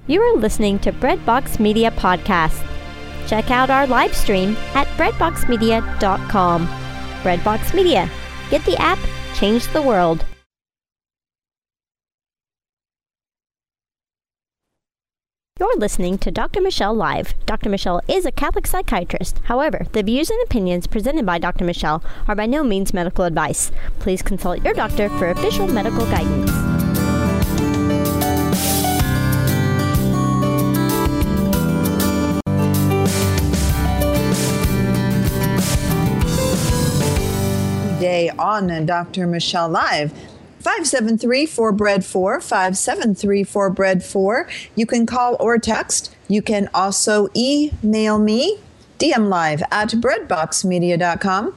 You are listening to Breadbox Media Podcast. Check out our live stream at breadboxmedia.com. Breadbox Media. Get the app, change the world. You're listening to Dr. Michelle Live. Dr. Michelle is a Catholic psychiatrist. However, the views and opinions presented by Dr. Michelle are by no means medical advice. Please consult your doctor for official medical guidance. Day on Dr. Michelle Live. 573-4BREAD4, 573-4BREAD4. You can call or text. You can also email me, dmlive@breadboxmedia.com,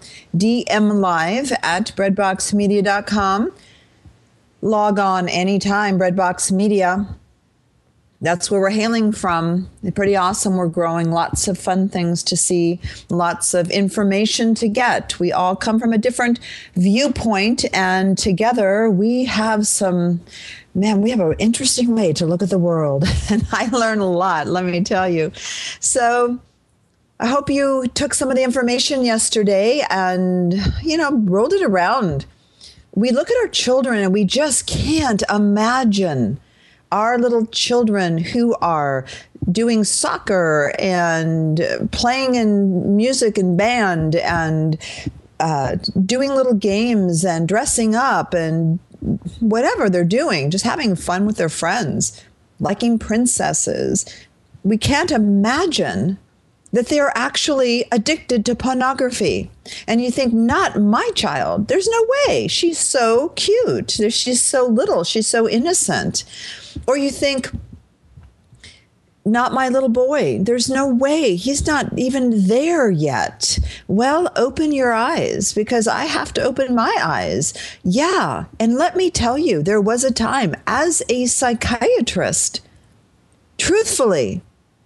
dmlive@breadboxmedia.com. Log on anytime, Breadbox Media. That's where we're hailing from. Pretty awesome. We're growing, lots of fun things to see, lots of information to get. We all come from a different viewpoint, and together we have we have an interesting way to look at the world. And I learn a lot, let me tell you. So I hope you took some of the information yesterday and, rolled it around. We look at our children and we just can't imagine our little children who are doing soccer and playing in music and band and doing little games and dressing up and whatever they're doing, just having fun with their friends, liking princesses. We can't imagine that they are actually addicted to pornography. And you think, not my child. There's no way. She's so cute. She's so little. She's so innocent. Or you think, not my little boy. There's no way. He's not even there yet. Well, open your eyes, because I have to open my eyes. Yeah. And let me tell you, there was a time as a psychiatrist, truthfully,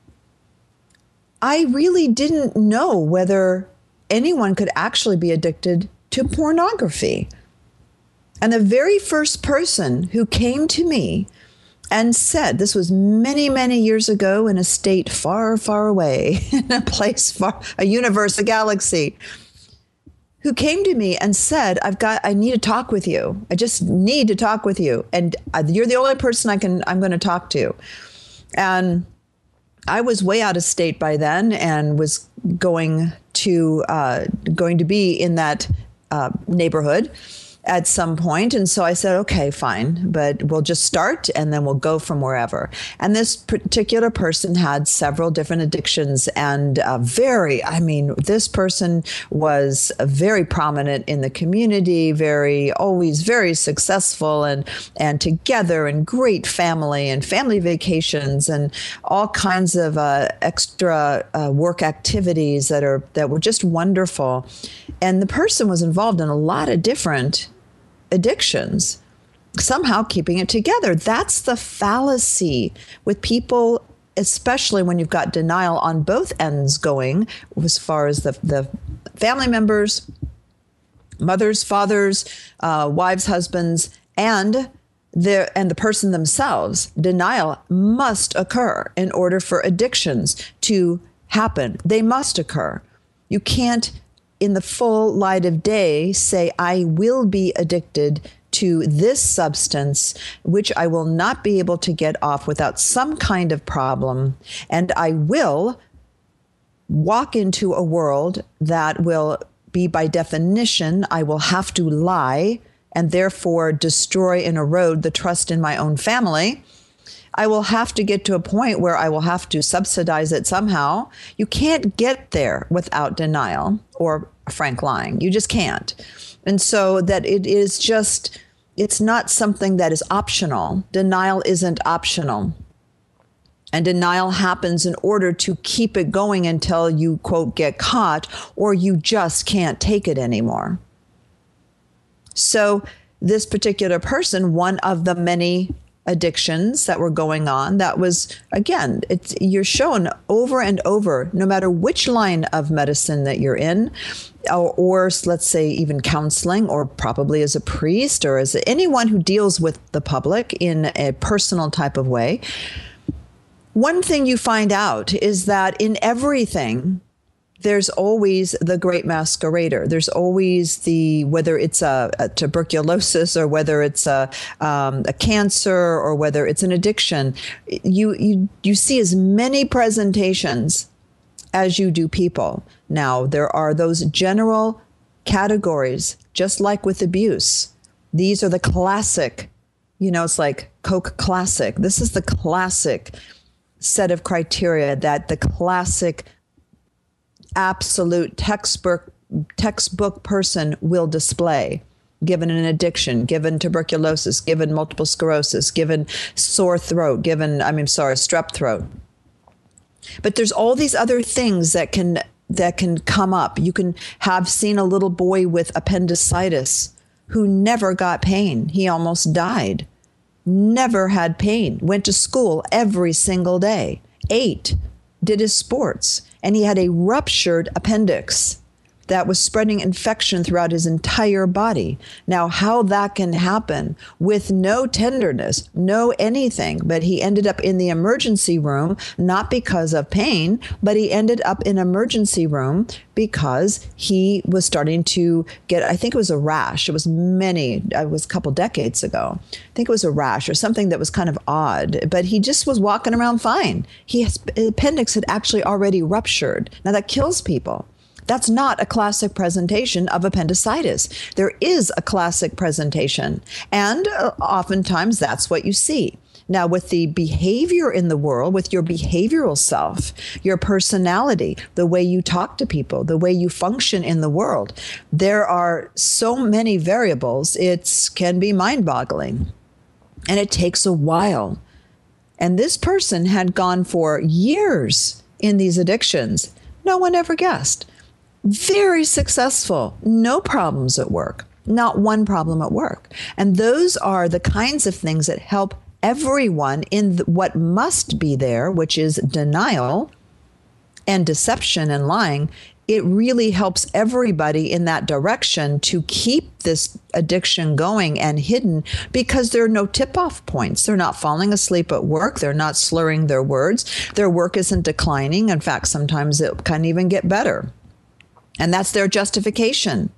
I really didn't know whether anyone could actually be addicted to pornography. And the very first person who came to me and said, this was many, many years ago in a state far, far away, in a place far, a universe, a galaxy, who came to me and said, I need to talk with you. I just need to talk with you. And you're the only person I'm going to talk to. And I was way out of state by then and was going to be in that neighborhood at some point. And so I said, okay, fine, but we'll just start and then we'll go from wherever. And this particular person had several different addictions and this person was very prominent in the community, always very successful and together, and great family and family vacations and all kinds of extra work activities that were just wonderful. And the person was involved in a lot of different addictions, somehow keeping it together. That's the fallacy with people, especially when you've got denial on both ends going, as far as the family members, mothers, fathers, wives, husbands, and the person themselves. Denial must occur in order for addictions to happen. They must occur. You can't, in the full light of day, say, I will be addicted to this substance, which I will not be able to get off without some kind of problem. And I will walk into a world that will be, by definition, I will have to lie and therefore destroy and erode the trust in my own family. I will have to get to a point where I will have to subsidize it somehow. You can't get there without denial or frank lying. You just can't. And so that it's not something that is optional. Denial isn't optional. And denial happens in order to keep it going until you, quote, get caught, or you just can't take it anymore. So this particular person, one of the many addictions that were going on, that was, again, you're shown over and over, no matter which line of medicine that you're in, or let's say even counseling, or probably as a priest, or as anyone who deals with the public in a personal type of way, One thing you find out is that in everything, there's always the great masquerader. There's always whether it's a tuberculosis or whether it's a cancer or whether it's an addiction, you see as many presentations as you do people. Now, there are those general categories, just like with abuse. These are the classic, it's like Coke Classic. This is the classic set of criteria that the classic absolute textbook person will display, given an addiction, given tuberculosis, given multiple sclerosis, given strep throat. But there's all these other things that can come up. You can have seen a little boy with appendicitis who never got pain. He almost died. Never had pain. Went to school every single day. Ate. Did his sports. And he had a ruptured appendix that was spreading infection throughout his entire body. Now, how that can happen with no tenderness, no anything, but he ended up in the emergency room, not because of pain, but he ended up in emergency room because he was starting to get, I think it was a rash. It was a couple decades ago. I think it was a rash or something that was kind of odd, but he just was walking around fine. His appendix had actually already ruptured. Now that kills people. That's not a classic presentation of appendicitis. There is a classic presentation, and oftentimes that's what you see. Now, with the behavior in the world, with your behavioral self, your personality, the way you talk to people, the way you function in the world, there are so many variables, it can be mind-boggling, and it takes a while. And this person had gone for years in these addictions. No one ever guessed. Very successful, no problems at work, not one problem at work. And those are the kinds of things that help everyone in what must be there, which is denial and deception and lying. It really helps everybody in that direction to keep this addiction going and hidden because there are no tip-off points. They're not falling asleep at work. They're not slurring their words. Their work isn't declining. In fact, sometimes it can even get better. And that's their justification.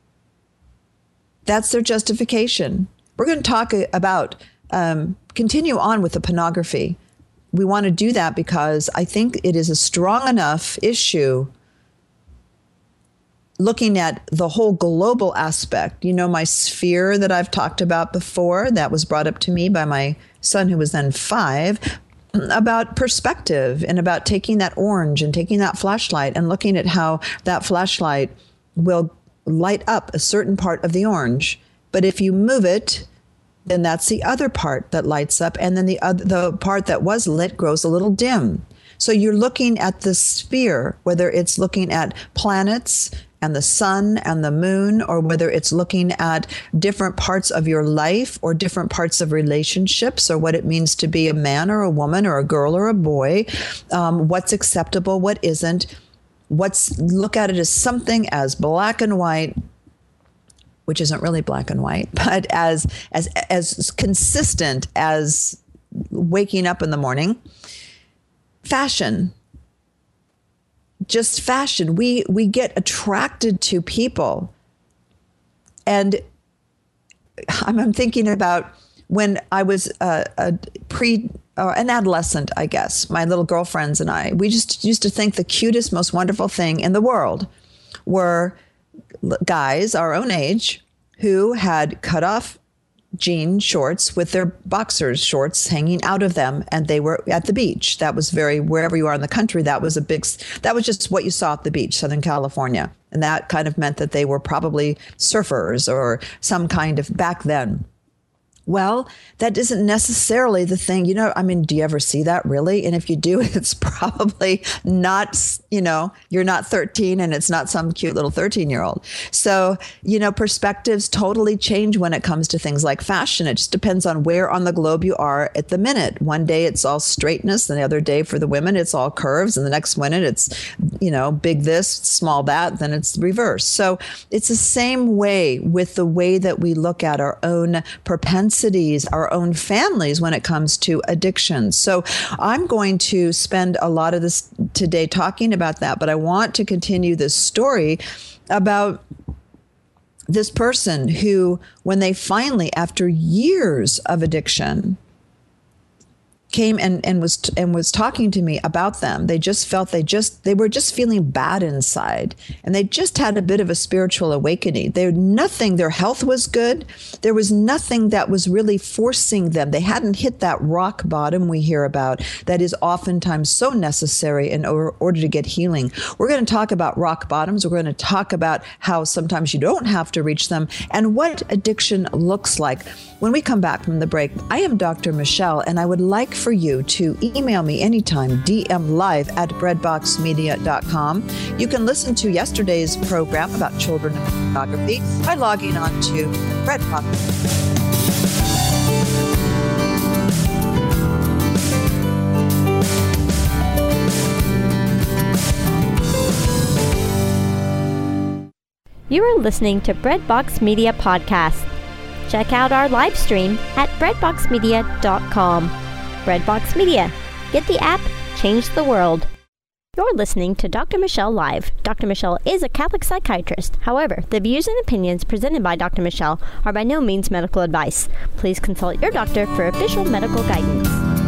That's their justification. We're going to talk about, continue on with the pornography. We want to do that because I think it is a strong enough issue looking at the whole global aspect. My sphere that I've talked about before, that was brought up to me by my son who was then 5, about perspective and about taking that orange and taking that flashlight and looking at how that flashlight will light up a certain part of the orange. But if you move it, then that's the other part that lights up. And then the part that was lit grows a little dim. So you're looking at the sphere, whether it's looking at planets and the sun and the moon, or whether it's looking at different parts of your life or different parts of relationships or what it means to be a man or a woman or a girl or a boy, what's acceptable, what isn't. Look at it as something as black and white, which isn't really black and white, but as consistent as waking up in the morning. Fashion. Just fashion. We get attracted to people. And I'm thinking about when I was an adolescent, I guess, my little girlfriends and I, we just used to think the cutest, most wonderful thing in the world were guys our own age who had cut off jean shorts with their boxers shorts hanging out of them, and they were at the beach. That was wherever you are in the country, that was just what you saw at the beach, Southern California. And that kind of meant that they were probably surfers or some kind of, back then. Well, that isn't necessarily the thing, do you ever see that really? And if you do, it's probably not, you're not 13 and it's not some cute little 13-year-old. So, perspectives totally change when it comes to things like fashion. It just depends on where on the globe you are at the minute. One day it's all straightness, and the other day for the women, it's all curves. And the next minute it's, big this, small that, then it's reverse. So it's the same way with the way that we look at our own propensity propensities, our own families when it comes to addictions. So I'm going to spend a lot of this today talking about that, but I want to continue this story about this person who, when they finally, after years of addiction, came and was talking to me about them. They just felt they were just feeling bad inside, and they just had a bit of a spiritual awakening. Their health was good. There was nothing that was really forcing them. They hadn't hit that rock bottom we hear about that is oftentimes so necessary in order to get healing. We're going to talk about rock bottoms. We're going to talk about how sometimes you don't have to reach them and what addiction looks like. When we come back from the break, I am Dr. Michelle, and I would like for you to email me anytime, dmlive@breadboxmedia.com. You can listen to yesterday's program about children and pornography by logging on to Breadbox. You are listening to Breadbox Media Podcast. Check out our live stream at breadboxmedia.com. Breadbox Media. Get the app, change the world. You're listening to Dr. Michelle Live. Dr. Michelle is a Catholic psychiatrist. However, the views and opinions presented by Dr. Michelle are by no means medical advice. Please consult your doctor for official medical guidance.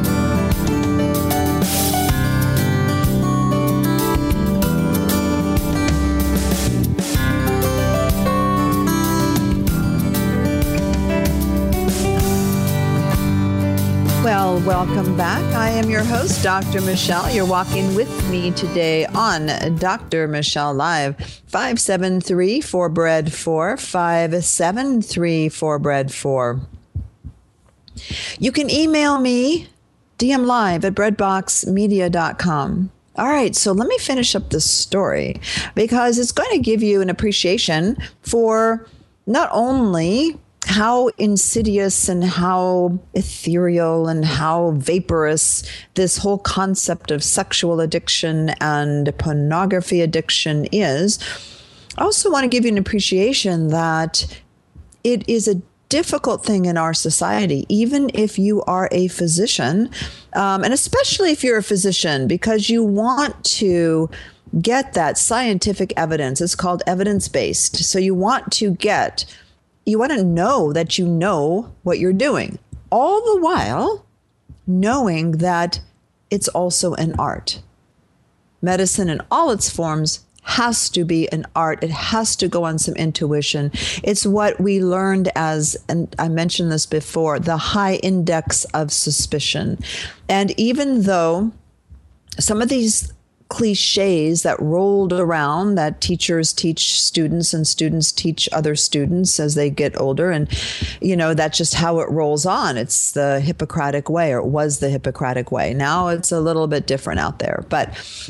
Well, welcome back. I am your host, Dr. Michelle. You're walking with me today on Dr. Michelle Live. 573-4BREAD-4, 573-4BREAD-4. You can email me, dmlive@breadboxmedia.com. All right, so let me finish up this story because it's going to give you an appreciation for not only how insidious and how ethereal and how vaporous this whole concept of sexual addiction and pornography addiction is. I also want to give you an appreciation that it is a difficult thing in our society, even if you are a physician, and especially if you're a physician, because you want to get that scientific evidence. It's called evidence-based. So you want to know that you know what you're doing, all the while knowing that it's also an art. Medicine in all its forms has to be an art. It has to go on some intuition. It's what we learned as, and I mentioned this before, the high index of suspicion. And even though some of these cliches that rolled around that teachers teach students and students teach other students as they get older. And, that's just how it rolls on. It's the Hippocratic way, or it was the Hippocratic way. Now it's a little bit different out there. But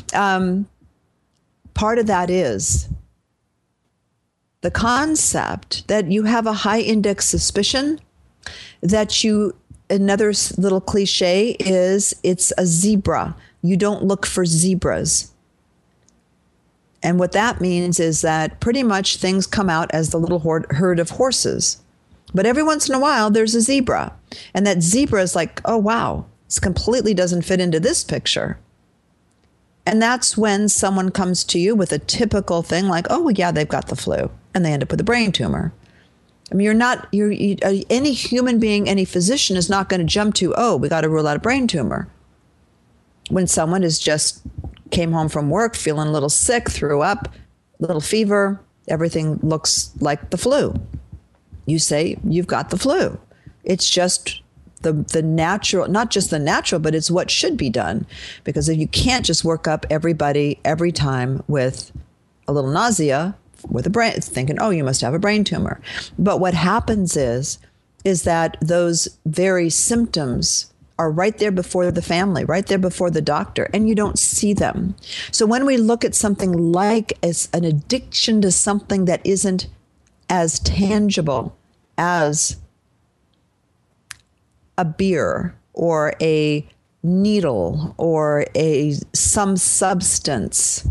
part of that is the concept that you have a high index suspicion, another little cliche is it's a zebra. You don't look for zebras. And what that means is that pretty much things come out as the little herd of horses. But every once in a while, there's a zebra. And that zebra is like, oh, wow, this completely doesn't fit into this picture. And that's when someone comes to you with a typical thing like, oh, well, yeah, they've got the flu. And they end up with a brain tumor. I mean, any human being, any physician is not going to jump to, oh, we got to rule out a brain tumor. When someone came home from work feeling a little sick, threw up, a little fever, everything looks like the flu. You say, you've got the flu. It's just the natural, not just the natural, but it's what should be done. Because if you can't just work up everybody every time with a little nausea, with a brain, thinking, oh, you must have a brain tumor. But what happens is that those very symptoms are right there before the family, right there before the doctor, and you don't see them. So when we look at something like as an addiction to something that isn't as tangible as a beer or a needle or some substance,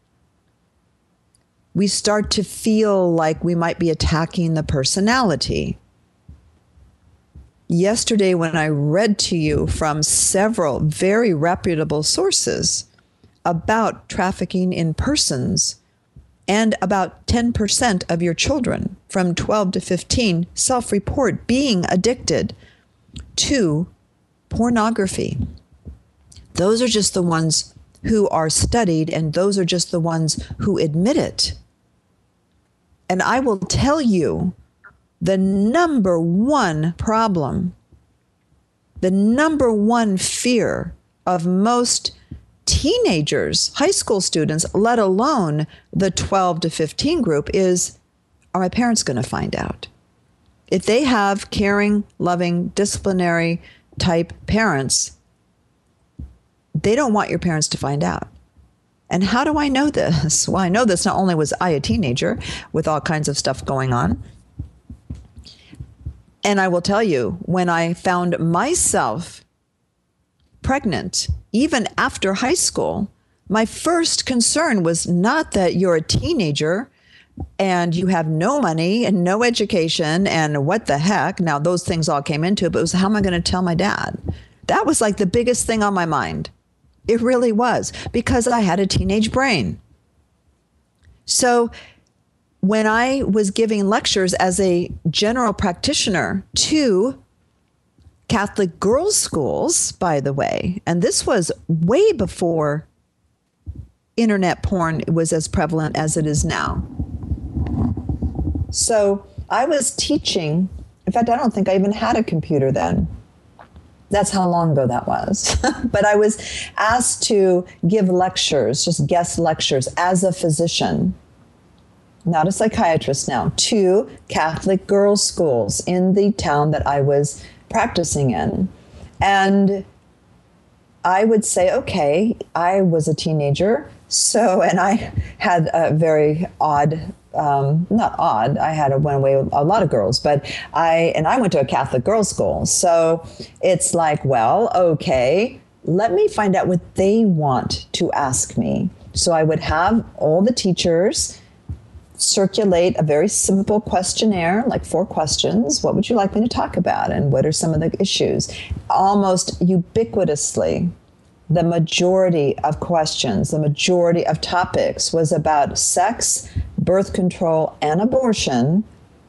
we start to feel like we might be attacking the personality. yesterday when I read to you from several very reputable sources about trafficking in persons, and about 10% of your children from 12 to 15 self-report being addicted to pornography. Those are just the ones who are studied, and those are just the ones who admit it. And I will tell you, the number one problem, the number one fear of most teenagers, high school students, let alone the 12 to 15 group, is, are my parents going to find out? If they have caring, loving, disciplinary type parents, they don't want your parents to find out. And how do I know this? Well, I know this not only was I a teenager with all kinds of stuff going on. And I will tell you, when I found myself pregnant, even after high school, my first concern was not that you're a teenager and you have no money and no education and what the heck. Now, those things all came into it, but it was, how am I going to tell my dad? That was like the biggest thing on my mind. It really was, because I had a teenage brain. So when I was giving lectures as a general practitioner to Catholic girls' schools, by the way, and this was way before internet porn was as prevalent as it is now. So I was teaching. In fact, I don't think I even had a computer then. That's how long ago that was. But I was asked to give lectures, just guest lectures, as a physician, not a psychiatrist now, to Catholic girls' schools in the town that I was practicing in. And I would say, okay, I was a teenager, so, and I had a very odd, not odd, I had a one way with a lot of girls, but I went to a Catholic girls' school. So it's like, well, okay, let me find out what they want to ask me. So I would have all the teachers circulate a very simple questionnaire, like 4 questions. What would you like me to talk about? And what are some of the issues? Almost ubiquitously, the majority of questions, the majority of topics was about sex, birth control, and abortion.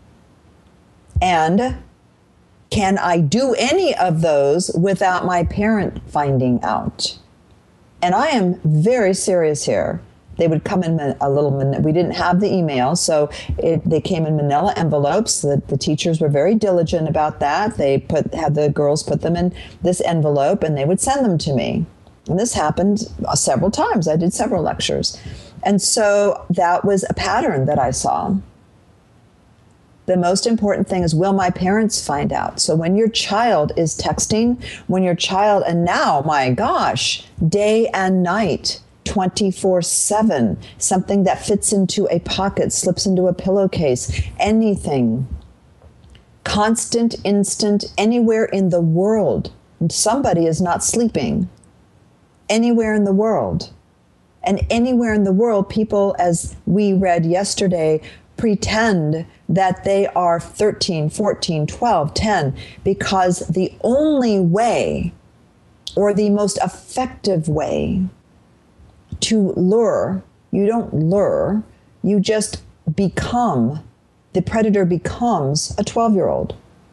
And can I do any of those without my parent finding out? And I am very serious here. They would come in a little, we didn't have the email, so they came in manila envelopes. The teachers were very diligent about that. They had the girls put them in this envelope, and they would send them to me. And this happened several times. I did several lectures. And so that was a pattern that I saw. The most important thing is, will my parents find out? So when your child is texting, when your child, and now, my gosh, day and night, 24/7, something that fits into a pocket, slips into a pillowcase, anything, constant, instant, anywhere in the world. Somebody is not sleeping. Anywhere in the world. And anywhere in the world, people, as we read yesterday, pretend that they are 13, 14, 12, 10, because the only way, or the most effective way to lure, you don't lure, you just become, the predator becomes a 12-year-old.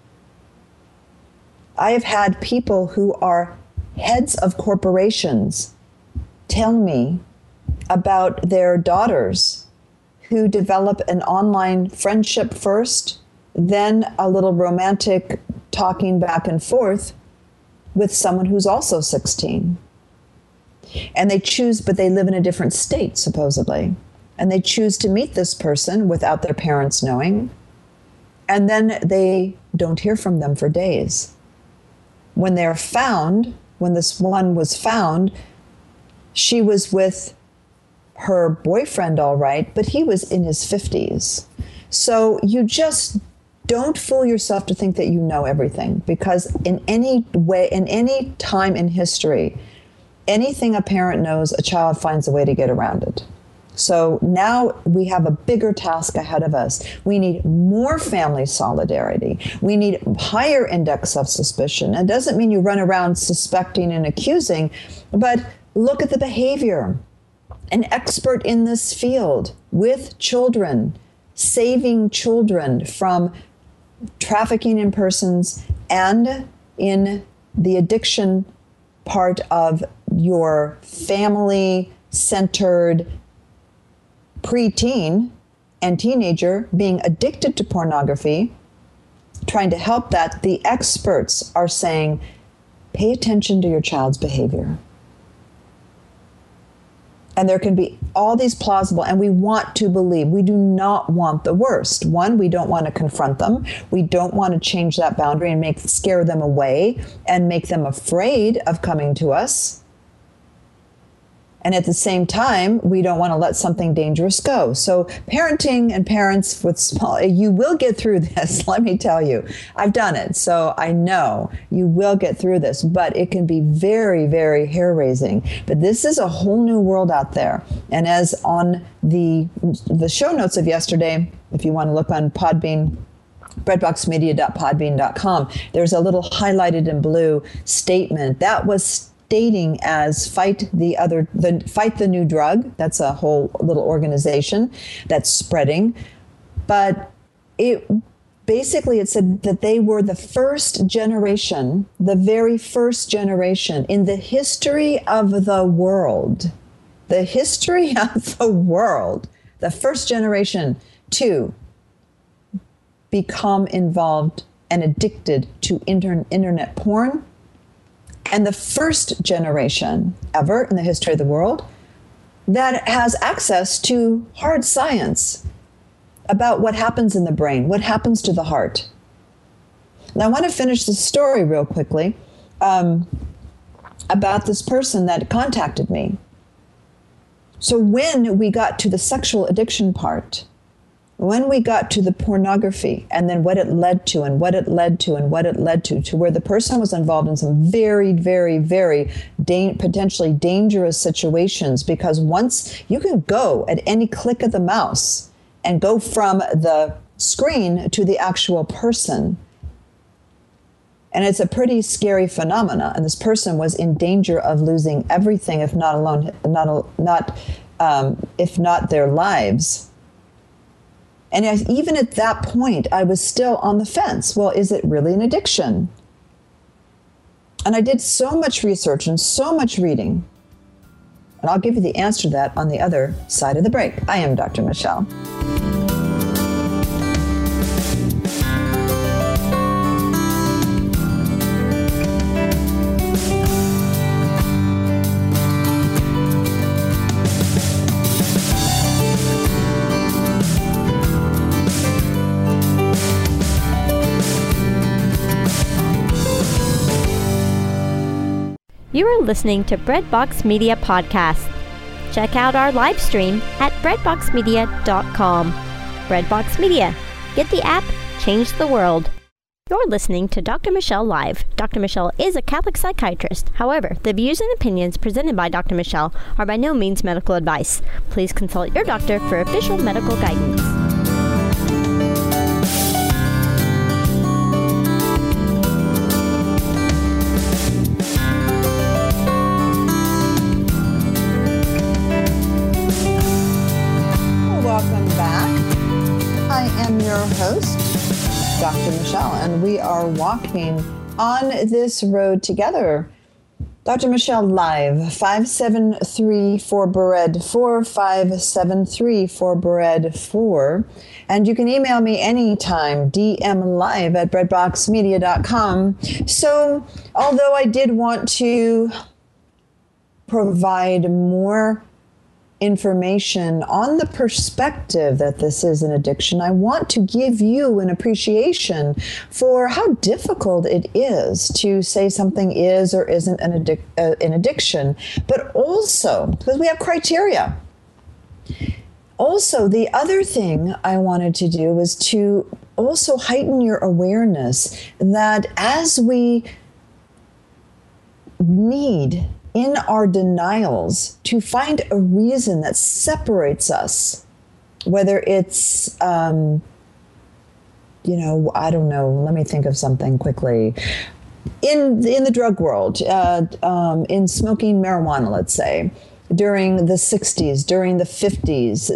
I have had people who are heads of corporations tell me about their daughters who develop an online friendship first, then a little romantic talking back and forth with someone who's also 16. And they choose, but they live in a different state, supposedly. And they choose to meet this person without their parents knowing. And then they don't hear from them for days. When they're found, when this one was found, she was with her boyfriend, all right, but he was in his 50s. So you just don't fool yourself to think that you know everything, because in any way, in any time in history, anything a parent knows, a child finds a way to get around it. So now we have a bigger task ahead of us. We need more family solidarity. We need higher index of suspicion. It doesn't mean you run around suspecting and accusing, but look at the behavior. An expert in this field with children, saving children from trafficking in persons and in the addiction part of your family-centered preteen and teenager being addicted to pornography, trying to help that, the experts are saying, pay attention to your child's behavior. And there can be all these plausible, and we want to believe. We do not want the worst. One, we don't want to confront them. We don't want to change that boundary and scare them away and make them afraid of coming to us. And at the same time, we don't want to let something dangerous go. So parenting and parents with small, you will get through this. Let me tell you, I've done it. So I know you will get through this, but it can be very, very hair raising. But this is a whole new world out there. And as on the show notes of yesterday, if you want to look on Podbean, breadboxmedia.podbean.com, there's a little highlighted in blue statement that was stating as fight the new drug. That's a whole little organization that's spreading. But it said that they were the first generation, the very first generation in the history of the world, the first generation to become involved and addicted to internet porn. And the first generation ever in the history of the world that has access to hard science about what happens in the brain, what happens to the heart. Now, I want to finish the story real quickly about this person that contacted me. So when we got to the sexual addiction part, when we got to the pornography and then what it led to and what it led to and what it led to where the person was involved in some very, very, very potentially dangerous situations, because once you can go at any click of the mouse and go from the screen to the actual person. And it's a pretty scary phenomena. And this person was in danger of losing everything, if not their lives. And even at that point, I was still on the fence. Well, is it really an addiction? And I did so much research and so much reading. And I'll give you the answer to that on the other side of the break. I am Dr. Michelle. You are listening to Breadbox Media Podcast. Check out our live stream at breadboxmedia.com. Breadbox Media. Get the app, change the world. You're listening to Dr. Michelle Live. Dr. Michelle is a Catholic psychiatrist. However, the views and opinions presented by Dr. Michelle are by no means medical advice. Please consult your doctor for official medical guidance. Host, Dr. Michelle, and we are walking on this road together. Dr. Michelle Live, 573-4-BREAD-4, 573-4-BREAD-4. And you can email me anytime, dmlive@breadboxmedia.com. So, although I did want to provide more information on the perspective that this is an addiction, I want to give you an appreciation for how difficult it is to say something is or isn't an addiction, but also because we have criteria. Also, the other thing I wanted to do was to also heighten your awareness that as we need in our denials to find a reason that separates us, whether it's, I don't know, let me think of something quickly. In the drug world, in smoking marijuana, let's say, during the 60s, during the 50s,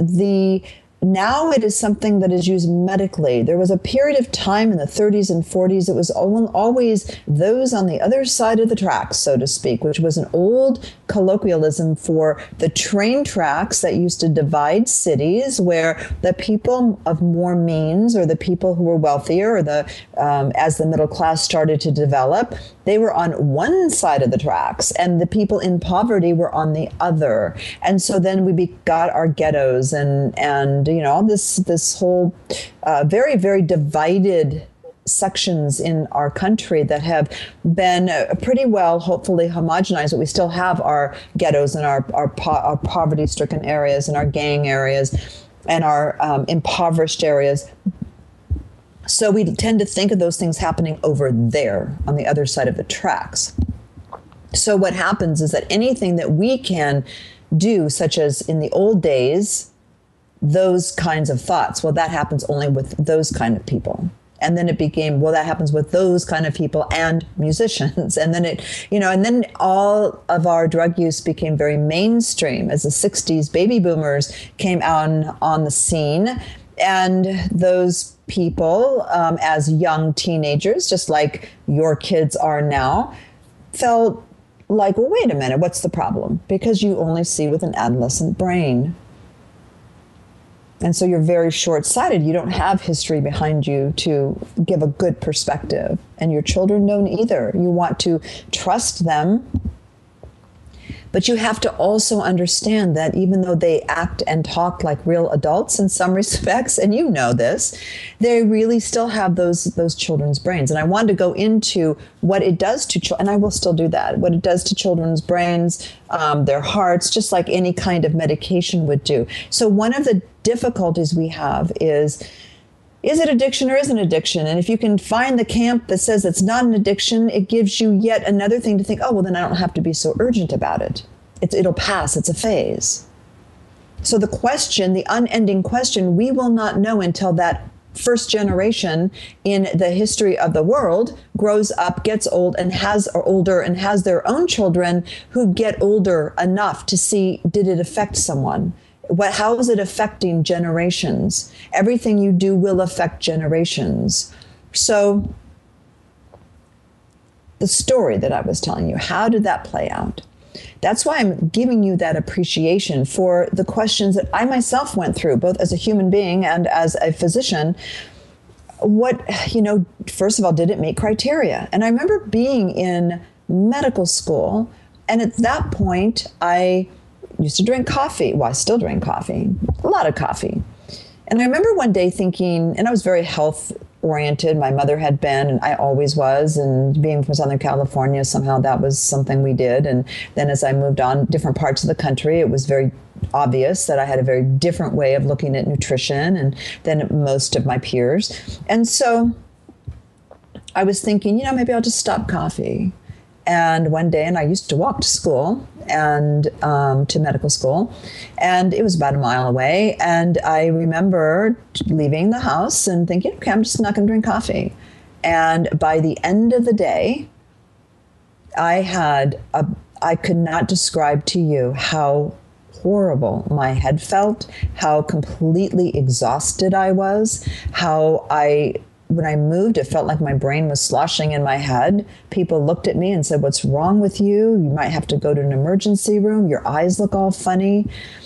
now it is something that is used medically. There was a period of time in the 30s and 40s, it was always those on the other side of the tracks, so to speak, which was an old colloquialism for the train tracks that used to divide cities, where the people of more means, or the people who were wealthier, or as the middle class started to develop, they were on one side of the tracks, and the people in poverty were on the other. And so then we got our ghettos and this whole very, very divided sections in our country that have been pretty well, hopefully, homogenized, but we still have our ghettos and our poverty-stricken areas and our gang areas and our impoverished areas. So we tend to think of those things happening over there on the other side of the tracks. So what happens is that anything that we can do, such as in the old days, those kinds of thoughts, well, that happens only with those kind of people. And then it became, well, that happens with those kind of people and musicians. And then and then all of our drug use became very mainstream as the 60s baby boomers came out on the scene. And those people, as young teenagers, just like your kids are now, felt like, well, wait a minute, what's the problem? Because you only see with an adolescent brain. And so you're very short-sighted. You don't have history behind you to give a good perspective. And your children don't either. You want to trust them. But you have to also understand that even though they act and talk like real adults in some respects, and you know this, they really still have those children's brains. And I wanted to go into what it does to children, and I will still do that, what it does to children's brains, their hearts, just like any kind of medication would do. So one of the difficulties we have is it addiction or isn't addiction? And if you can find the camp that says it's not an addiction, it gives you yet another thing to think, oh, well, then I don't have to be so urgent about it. It'll pass. It's a phase. So the question, the unending question, we will not know until that first generation in the history of the world grows up, gets old, and has their own children who get older enough to see, did it affect someone? How is it affecting generations? Everything you do will affect generations. So the story that I was telling you, how did that play out? That's why I'm giving you that appreciation for the questions that I myself went through, both as a human being and as a physician. First of all, did it meet criteria? And I remember being in medical school, and at that point, I used to drink coffee. Well, I still drink coffee, a lot of coffee. And I remember one day thinking, and I was very health oriented. My mother had been, and I always was. And being from Southern California, somehow that was something we did. And then as I moved on different parts of the country, it was very obvious that I had a very different way of looking at nutrition than most of my peers. And so I was thinking, maybe I'll just stop coffee. And one day, and I used to walk to school and to medical school, and it was about a mile away. And I remember leaving the house and thinking, okay, I'm just not going to drink coffee. And by the end of the day, I could not describe to you how horrible my head felt, how completely exhausted I was, when I moved, it felt like my brain was sloshing in my head. People looked at me and said, what's wrong with you? You might have to go to an emergency room. Your eyes look all funny.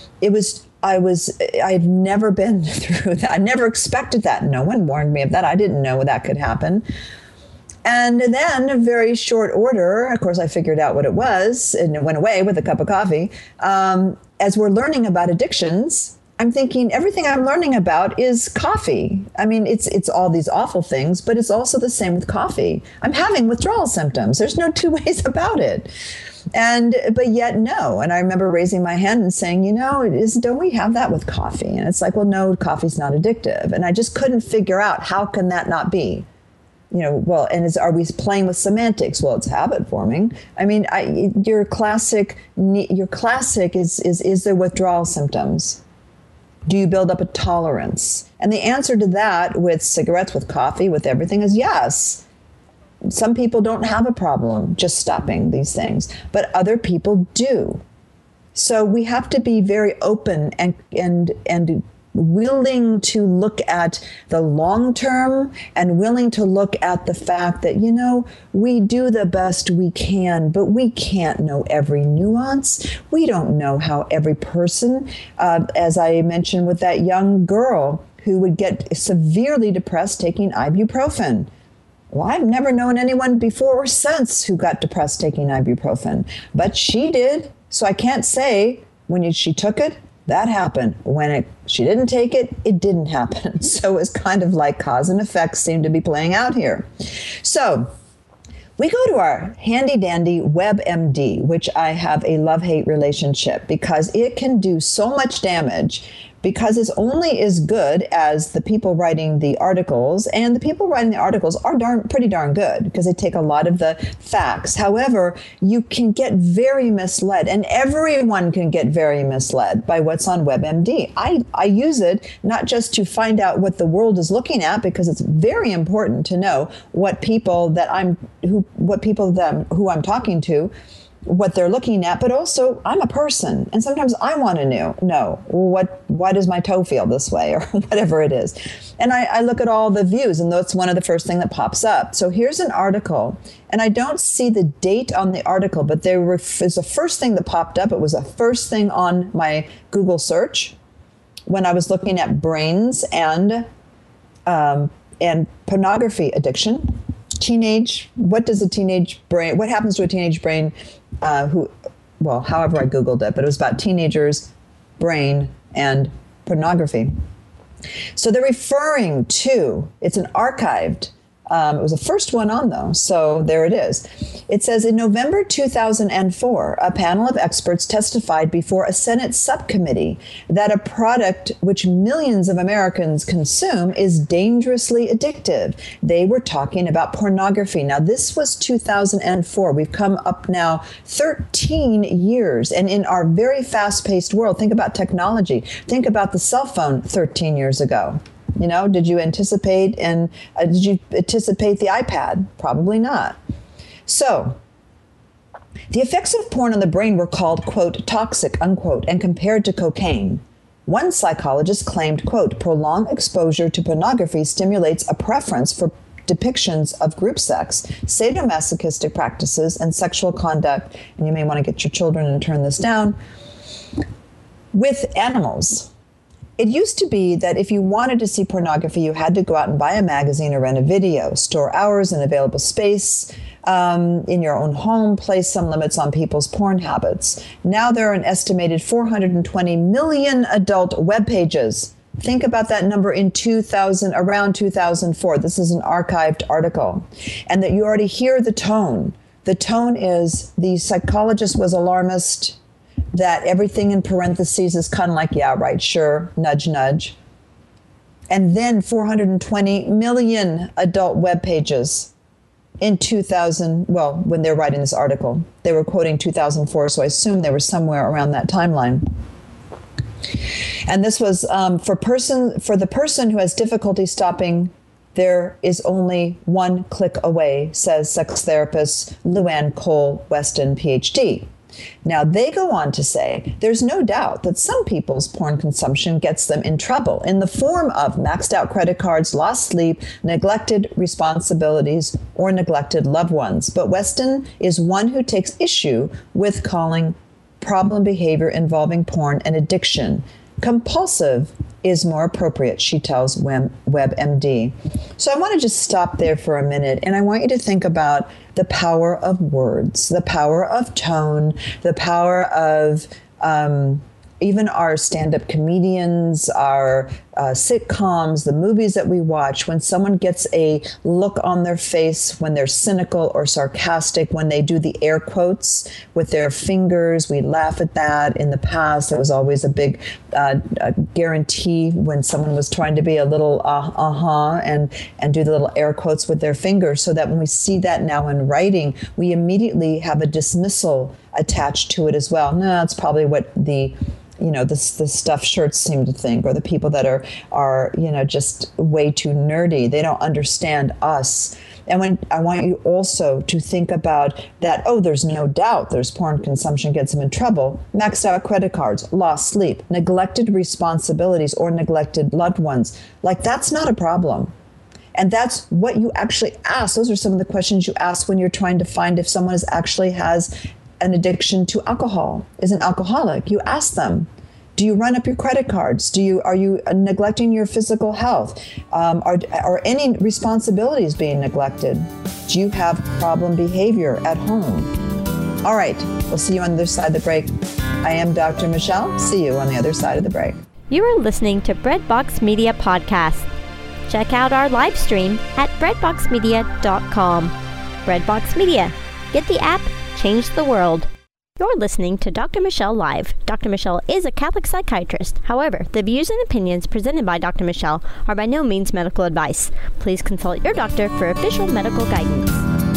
I'd never been through that. I never expected that. No one warned me of that. I didn't know that could happen. And then a very short order, of course, I figured out what it was, and it went away with a cup of coffee. As we're learning about addictions, I'm thinking everything I'm learning about is coffee. I mean, it's all these awful things, but it's also the same with coffee. I'm having withdrawal symptoms. There's no two ways about it. But yet, no. And I remember raising my hand and saying, don't we have that with coffee? And it's like, well, no, coffee's not addictive. And I just couldn't figure out, how can that not be? well, and are we playing with semantics? Well, it's habit forming. I mean, your classic is there withdrawal symptoms? Do you build up a tolerance? And the answer to that with cigarettes, with coffee, with everything is yes. Some people don't have a problem just stopping these things, but other people do. So we have to be very open and willing to look at the long term and willing to look at the fact that, we do the best we can, but we can't know every nuance. We don't know how every person, as I mentioned with that young girl who would get severely depressed taking ibuprofen. Well, I've never known anyone before or since who got depressed taking ibuprofen, but she did. So I can't say when she took it, that happened. When she didn't take it, it didn't happen. So it's kind of like cause and effect seem to be playing out here. So we go to our handy dandy WebMD, which I have a love-hate relationship because it can do so much damage because it's only as good as the people writing the articles, and the people writing the articles are pretty darn good because they take a lot of the facts. However, you can get very misled, and everyone can get very misled by what's on WebMD. I use it not just to find out what the world is looking at, because it's very important to know what people who I'm talking to, what they're looking at, but also I'm a person, and sometimes I want to know why does my toe feel this way, or whatever it is. And I look at all the views, and that's one of the first thing that pops up. So here's an article, and I don't see the date on the article, but there was the first thing that popped up. It was the first thing on my Google search when I was looking at brains and pornography addiction. What happens to a teenage brain however I Googled it, but it was about teenagers, brain, and pornography. So they're referring to, it's an archived, it was the first one on though, so there it is. It says, in November 2004, a panel of experts testified before a Senate subcommittee that a product which millions of Americans consume is dangerously addictive. They were talking about pornography. Now, this was 2004. We've come up now 13 years. And in our very fast-paced world, think about technology. Think about the cell phone 13 years ago. Did you anticipate the iPad? Probably not. So the effects of porn on the brain were called, quote, toxic, unquote, and compared to cocaine. One psychologist claimed, quote, prolonged exposure to pornography stimulates a preference for depictions of group sex, sadomasochistic practices, and sexual conduct. And you may want to get your children and turn this down. With animals. It used to be that if you wanted to see pornography, you had to go out and buy a magazine or rent a video, store hours and available space in your own home, place some limits on people's porn habits. Now there are an estimated 420 million adult web pages. Think about that number in around 2004. This is an archived article. And that you already hear the tone. The tone is the psychologist was alarmist, that everything in parentheses is kind of like, yeah, right, sure, nudge, nudge. And then 420 million adult web pages in 2000, when they're writing this article. They were quoting 2004, so I assume they were somewhere around that timeline. And this was for the person who has difficulty stopping, there is only one click away, says sex therapist Luann Cole Weston, PhD. Now, they go on to say, there's no doubt that some people's porn consumption gets them in trouble in the form of maxed out credit cards, lost sleep, neglected responsibilities, or neglected loved ones. But Weston is one who takes issue with calling problem behavior involving porn and addiction. Compulsive is more appropriate, she tells WebMD. So I want to just stop there for a minute, and I want you to think about the power of words, the power of tone, the power of, even our stand-up comedians, our sitcoms, the movies that we watch, when someone gets a look on their face, when they're cynical or sarcastic, when they do the air quotes with their fingers, we laugh at that. In the past, it was always a big guarantee when someone was trying to be a little and do the little air quotes with their fingers, so that when we see that now in writing, we immediately have a dismissal attached to it as well. No, that's probably what the stuffed shirts seem to think, or the people that are just way too nerdy. They don't understand us. And I want you also to think about that, there's no doubt there's porn consumption gets them in trouble. Maxed out credit cards, lost sleep, neglected responsibilities, or neglected loved ones. Like, that's not a problem. And that's what you actually ask. Those are some of the questions you ask when you're trying to find if someone actually has an addiction to alcohol, is an alcoholic. You ask them, do you run up your credit cards? Are you neglecting your physical health? Are any responsibilities being neglected? Do you have problem behavior at home? All right, we'll see you on the other side of the break. I am Dr. Michelle. See you on the other side of the break. You are listening to Breadbox Media Podcast. Check out our live stream at breadboxmedia.com. Breadbox Media. Get the app, change the world. You're listening to Dr. Michelle Live. Dr. Michelle is a Catholic psychiatrist. However, the views and opinions presented by Dr. Michelle are by no means medical advice. Please consult your doctor for official medical guidance.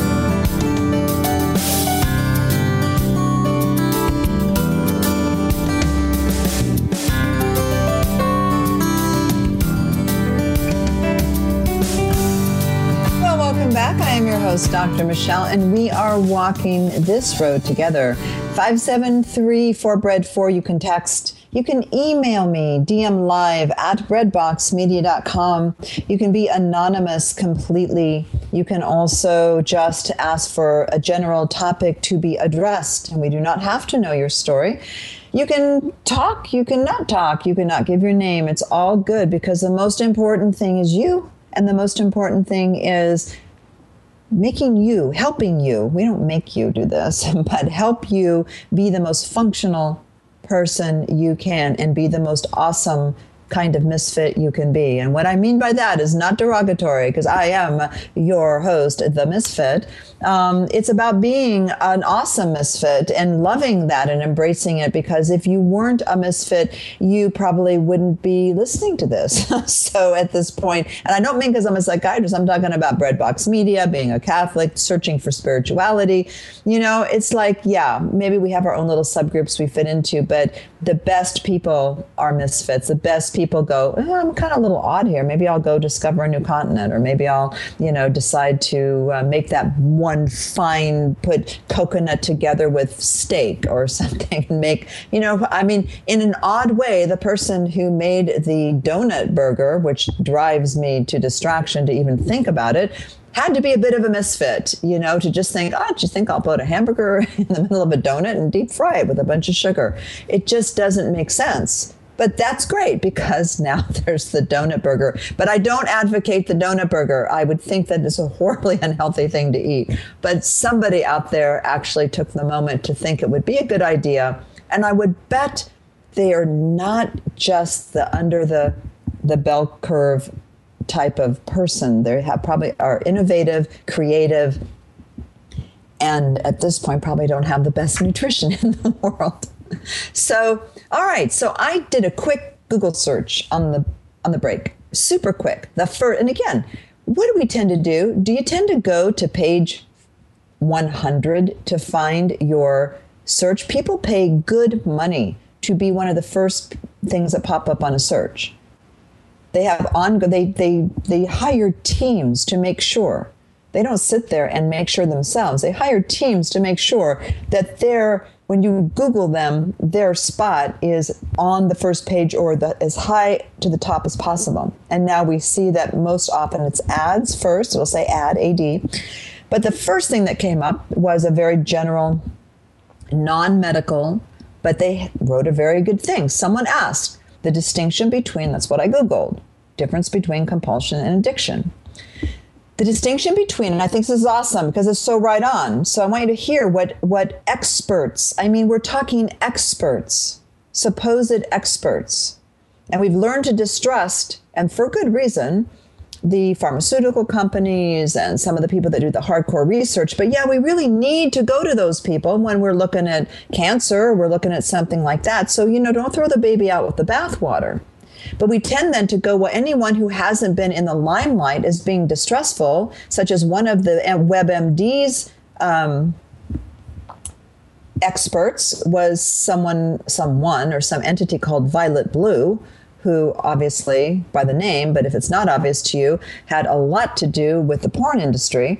Back. I am your host, Dr. Michelle, and we are walking this road together. 573-4BREAD4. You can text. You can email me, DM live at breadboxmedia.com. You can be anonymous completely. You can also just ask for a general topic to be addressed, and we do not have to know your story. You can talk. You can not talk. You can not give your name. It's all good, because the most important thing is you, and the most important thing is helping you. We don't make you do this, but help you be the most functional person you can and be the most awesome kind of misfit you can be. And what I mean by that is not derogatory, because I am your host, the misfit. It's about being an awesome misfit and loving that and embracing it, because if you weren't a misfit, you probably wouldn't be listening to this. So at this point, and I don't mean because I'm a psychiatrist, I'm talking about Breadbox Media, being a Catholic, searching for spirituality. It's like, maybe we have our own little subgroups we fit into, but the best people are misfits. The best people go, I'm kind of a little odd here. Maybe I'll go discover a new continent, or maybe I'll, decide to make that one put coconut together with steak or something, and make, in an odd way, the person who made the donut burger, which drives me to distraction to even think about it, had to be a bit of a misfit, to just think, do you think I'll put a hamburger in the middle of a donut and deep fry it with a bunch of sugar? It just doesn't make sense. But that's great, because now there's the donut burger. But I don't advocate the donut burger. I would think that it's a horribly unhealthy thing to eat. But somebody out there actually took the moment to think it would be a good idea. And I would bet they are not just the under the bell curve type of person. They probably are innovative, creative, and at this point probably don't have the best nutrition in the world. So, all right. So I did a quick Google search on the break, super quick. And again, what do we tend to do? Do you tend to go to page 100 to find your search? People pay good money to be one of the first things that pop up on a search. They have they hire teams to make sure. They don't sit there and make sure themselves. They hire teams to make sure that when you Google them, their spot is on the first page or as high to the top as possible. And now we see that most often it's ads first. It'll say ad, AD. But the first thing that came up was a very general, non-medical, but they wrote a very good thing. Someone asked the distinction between, that's what I Googled, difference between compulsion and addiction. The distinction between, and I think this is awesome because it's so right on. So I want you to hear what experts, we're talking experts, supposed experts. And we've learned to distrust, and for good reason, the pharmaceutical companies and some of the people that do the hardcore research. But yeah, we really need to go to those people when we're looking at cancer, or we're looking at something like that. So, don't throw the baby out with the bathwater. But we tend then to go, well, anyone who hasn't been in the limelight is being distrustful, such as one of the WebMD's experts was someone or some entity called Violet Blue, who obviously, by the name, but if it's not obvious to you, had a lot to do with the porn industry,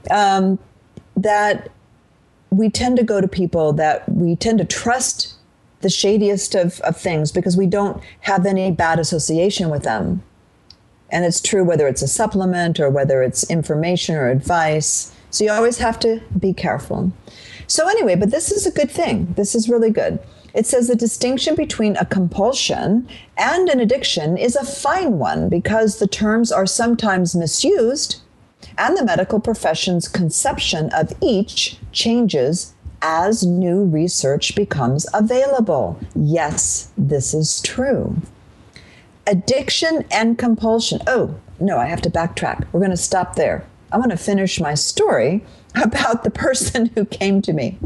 that we tend to go to people that we tend to trust the shadiest of things because we don't have any bad association with them. And it's true whether it's a supplement or whether it's information or advice. So you always have to be careful. So anyway, but this is a good thing. This is really good. It says the distinction between a compulsion and an addiction is a fine one because the terms are sometimes misused and the medical profession's conception of each changes as new research becomes available. Yes, this is true. Addiction and compulsion. Oh, no, I have to backtrack. We're going to stop there. I want to finish my story about the person who came to me.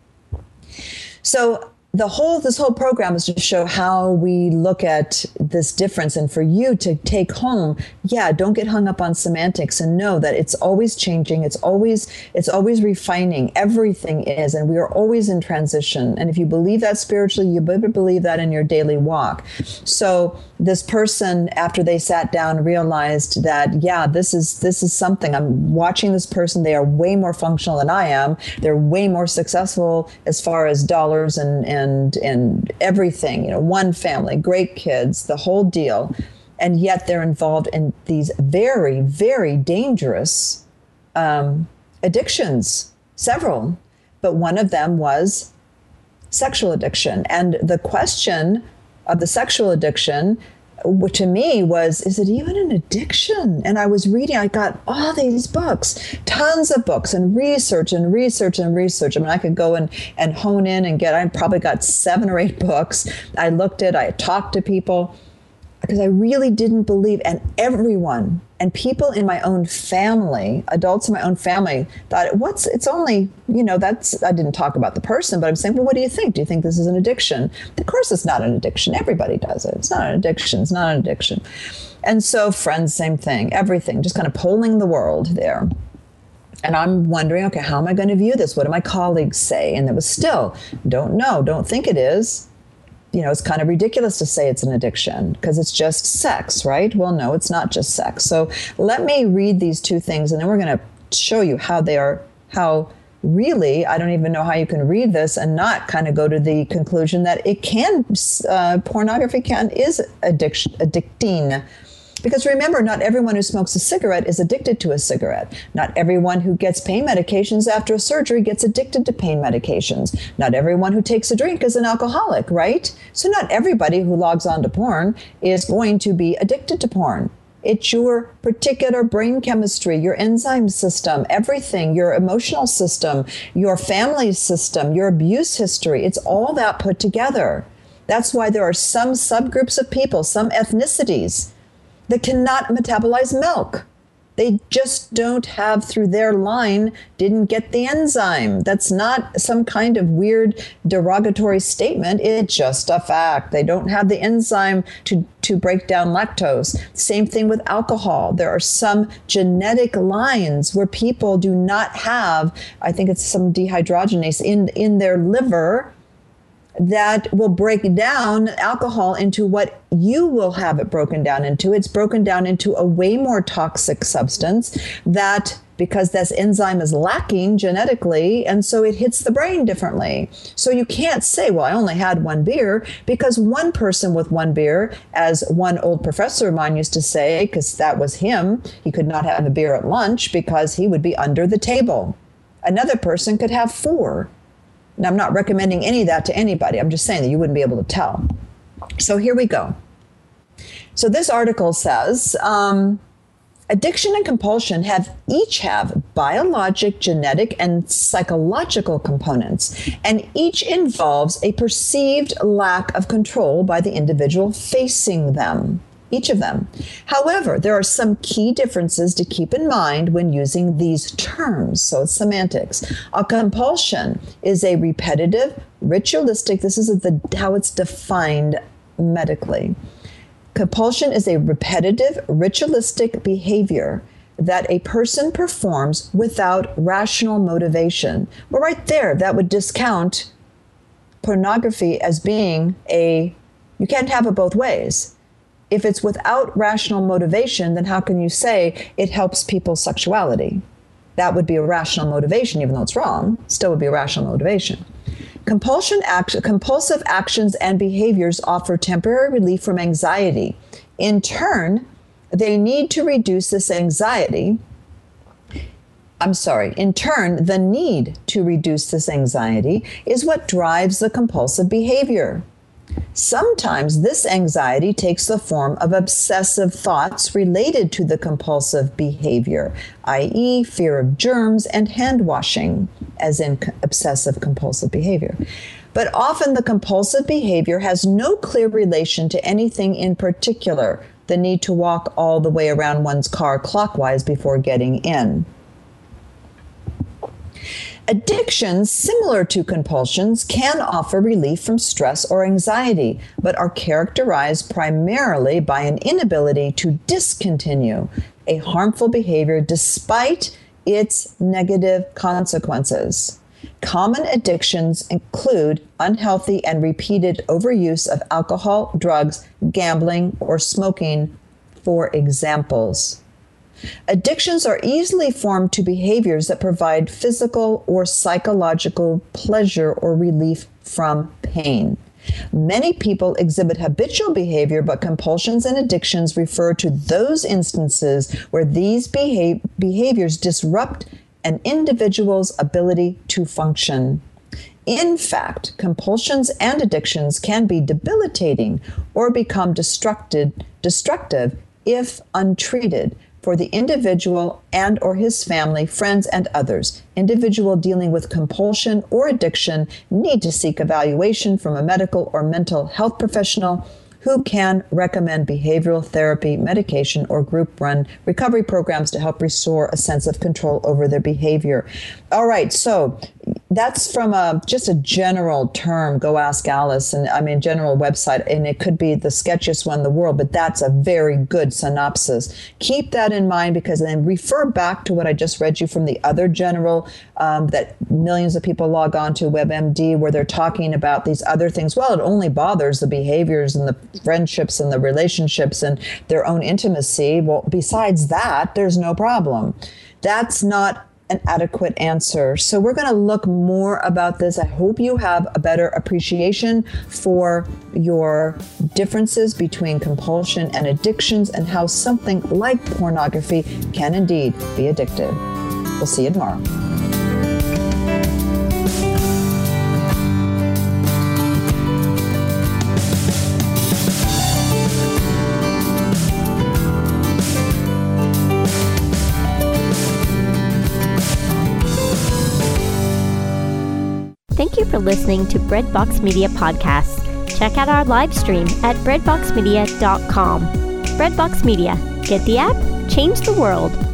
So this whole program is to show how we look at this difference, and for you to take home, don't get hung up on semantics and know that it's always changing. It's always refining. Everything is, and we are always in transition. And if you believe that spiritually, you better believe that in your daily walk. So this person, after they sat down, realized that, this is something. I'm watching this person. They are way more functional than I am. They're way more successful as far as dollars and everything, one family, great kids, the whole deal. And yet they're involved in these very, very dangerous addictions, several. But one of them was sexual addiction. And the question of the sexual addiction, which to me was, is it even an addiction? And I was reading, I got all these books, tons of books and research. I mean, I could go and hone in and I probably got 7 or 8 books. I talked to people because I really didn't believe, and everyone and people in my own family, adults in my own family thought, it's only, I didn't talk about the person, but I'm saying, well, what do you think? Do you think this is an addiction? Of course, it's not an addiction. Everybody does it. It's not an addiction. And so friends, same thing, everything, just kind of polling the world there. And I'm wondering, okay, how am I going to view this? What do my colleagues say? And it was still, don't know, don't think it is. It's kind of ridiculous to say it's an addiction because it's just sex, right? Well, no, it's not just sex. So let me read these 2 things, and then we're going to show you how really, I don't even know how you can read this and not kind of go to the conclusion that pornography is addicting. Because remember, not everyone who smokes a cigarette is addicted to a cigarette. Not everyone who gets pain medications after a surgery gets addicted to pain medications. Not everyone who takes a drink is an alcoholic, right? So not everybody who logs on to porn is going to be addicted to porn. It's your particular brain chemistry, your enzyme system, everything, your emotional system, your family system, your abuse history. It's all that put together. That's why there are some subgroups of people, some ethnicities, that cannot metabolize milk. They just don't have, through their line, didn't get the enzyme. That's not some kind of weird derogatory statement. It's just a fact. They don't have the enzyme to break down lactose. Same thing with alcohol. There are some genetic lines where people do not have, I think it's some dehydrogenase in their liver that will break down alcohol into what you will have it broken down into. It's broken down into a way more toxic substance that, because this enzyme is lacking genetically, and so it hits the brain differently. So you can't say, well, I only had 1 beer, because one person with 1 beer, as one old professor of mine used to say, because that was him, he could not have a beer at lunch because he would be under the table. Another person could have 4. Now, I'm not recommending any of that to anybody. I'm just saying that you wouldn't be able to tell. So here we go. So this article says, Addiction and compulsion each have biologic, genetic, and psychological components, and each involves a perceived lack of control by the individual facing them, each of them. However, there are some key differences to keep in mind when using these terms, so it's semantics. A compulsion is a repetitive, ritualistic, this is how it's defined medically. Compulsion is a repetitive, ritualistic behavior that a person performs without rational motivation. Well, right there, that would discount pornography as being you can't have it both ways. If it's without rational motivation, then how can you say it helps people's sexuality? That would be a rational motivation, even though it's wrong, still would be a rational motivation. Compulsive actions and behaviors offer temporary relief from anxiety. In turn, they need to reduce this anxiety. In turn, the need to reduce this anxiety is what drives the compulsive behavior. Sometimes this anxiety takes the form of obsessive thoughts related to the compulsive behavior, i.e., fear of germs and hand washing, as in obsessive compulsive behavior. But often the compulsive behavior has no clear relation to anything in particular, the need to walk all the way around one's car clockwise before getting in. Addictions, similar to compulsions, can offer relief from stress or anxiety, but are characterized primarily by an inability to discontinue a harmful behavior despite its negative consequences. Common addictions include unhealthy and repeated overuse of alcohol, drugs, gambling, or smoking, for examples. Addictions are easily formed to behaviors that provide physical or psychological pleasure or relief from pain. Many people exhibit habitual behavior, but compulsions and addictions refer to those instances where these behaviors disrupt an individual's ability to function. In fact, compulsions and addictions can be debilitating or become destructive if untreated for the individual and or his family, friends, and others. Individuals dealing with compulsion or addiction need to seek evaluation from a medical or mental health professional who can recommend behavioral therapy, medication, or group-run recovery programs to help restore a sense of control over their behavior. All right, so that's from just a general term, Go Ask Alice, and general website, and it could be the sketchiest one in the world, but that's a very good synopsis. Keep that in mind, because then refer back to what I just read you from the other general that millions of people log on to, WebMD, where they're talking about these other things. Well, it only bothers the behaviors and the friendships and the relationships and their own intimacy. Well, besides that, there's no problem. That's not an adequate answer. So we're going to look more about this. I hope you have a better appreciation for your differences between compulsion and addictions and how something like pornography can indeed be addictive. We'll see you tomorrow. Thank you for listening to Breadbox Media Podcasts. Check out our live stream at breadboxmedia.com. Breadbox Media. Get the app, change the world.